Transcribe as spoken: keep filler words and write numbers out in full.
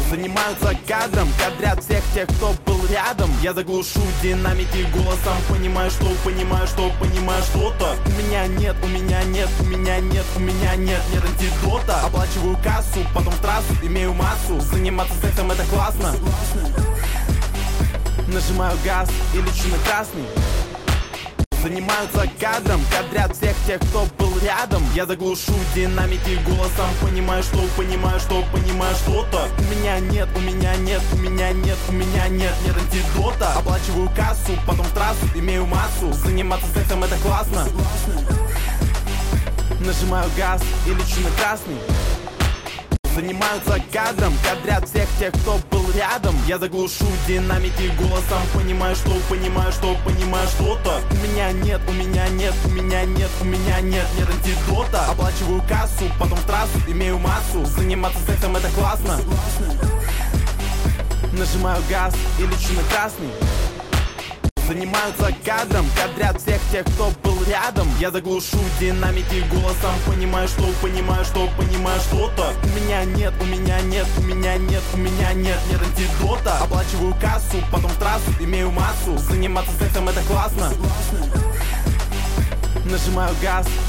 Занимаются кадром, кадрят всех тех, кто был рядом. Я заглушу динамики голосом. Понимаю, что, понимаю, что, понимаю что-то. У меня нет, у меня нет, у меня нет, у меня нет, нет антидота. Оплачиваю кассу, потом в трассу, имею массу. Заниматься сексом это классно. Нажимаю газ и лечу на красный. Занимаются кадром, кадрят всех тех, кто был рядом. Я заглушу динамики голосом. Понимаю, что, понимаю, что, понимаю что-то. У меня нет, у меня нет, у меня нет, у меня нет, нет антидота. Оплачиваю кассу, потом в трассу, имею массу. Заниматься сексом это классно. Нажимаю газ и лечу на красный. Занимаются кадром, кадрят всех тех, кто был рядом. Я заглушу динамики голосом. Понимаю, что, понимаю, что, понимаю что-то. У меня нет, у меня нет, у меня нет, у меня нет, нет антидота. Оплачиваю кассу, потом в трассу, имею массу. Заниматься сексом это классно. Нажимаю газ и лечу на красный. Занимаются кадром, кадрят всех тех, кто был рядом. Я заглушу динамики голосом. Понимаю, что, понимаю, что, понимаю что-то. У меня нет, у меня нет, у меня нет, у меня нет, нет антидота. Оплачиваю кассу, потом в трассу, имею массу. Заниматься сексом это классно. Нажимаю газ